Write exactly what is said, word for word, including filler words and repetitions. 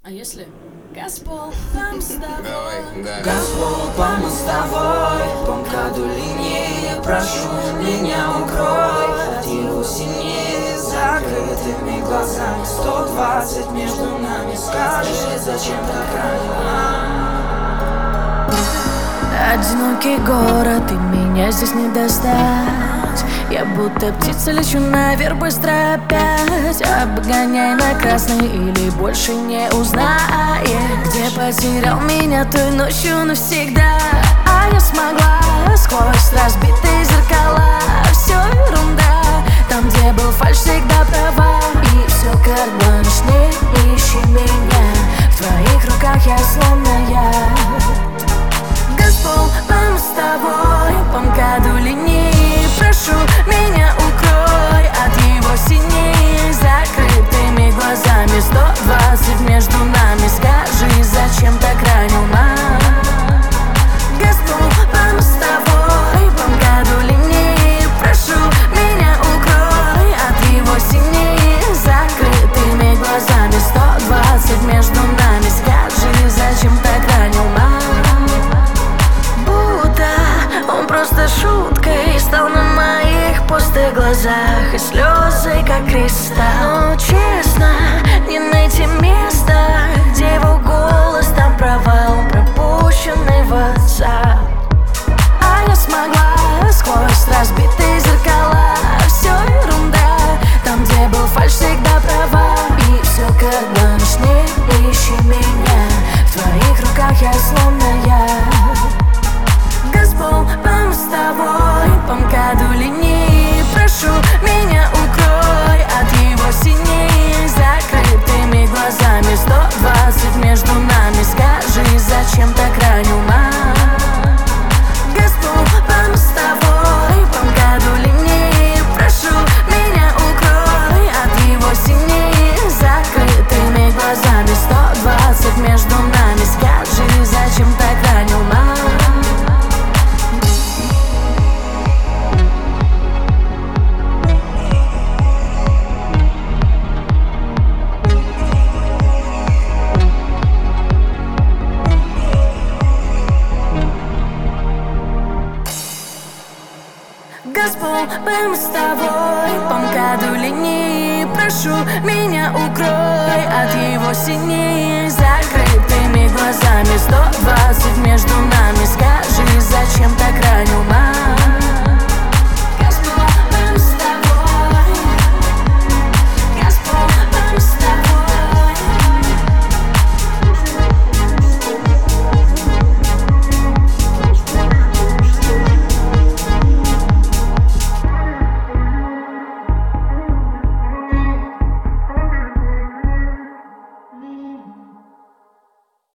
А если Газпол, там с тобой? Газпол, по мостовой, по МКАДу линии, прошу, меня укрой от его синей, закрытыми глазами. Сто двадцать между нами, скажи, зачем так рано? Одинокий город, и меня здесь не достать. Я будто птица лечу наверх быстро опять. Обгоняй на красный или больше не узнаешь, где потерял меня той ночью навсегда. А я смогла сквозь разбитые зеркала. Все ерунда, там где был фальшь всегда права. И все как бланш, не ищи меня, в твоих руках я словно я. Газпол, мы с тобой, по МКАДу линии, прошу, меня укрой от его синей, закрытыми глазами. Сто двадцать между нами, скажи, зачем так ранил нас? Газпол, мы с тобой, по МКАДу линии, прошу, меня укрой от его синей, закрытыми глазами. Сто двадцать между нами, скажи, зачем так ранил нас? Он просто шуткой стал на моих пустых глазах, и слезы как кристалл. Но честно, не найти места, где его голос, там провал, пропущенный в WhatsApp. А я смогла сквозь разбитые зеркала. Все ерунда, там где был фальшь всегда права. И все как бланш, не ищи меня, в твоих руках я словно я. Газпол, мы с тобой, по МКАДу линии, прошу, меня укрой от его синей, закрытыми глазами. Сто двадцать между нами, скажи, зачем так ранил нас? Газпол, мы с тобой, по МКАДу линии, прошу, меня укрой от его синей, закрытыми глазами. Сто двадцать между нами, скажи, зачем так ранил нас? Газпол, мы с тобой, по МКАДу линии, прошу, меня укрой от его синей, закрытыми глазами. Сто двадцать между нами, скажи, зачем так ранил нас?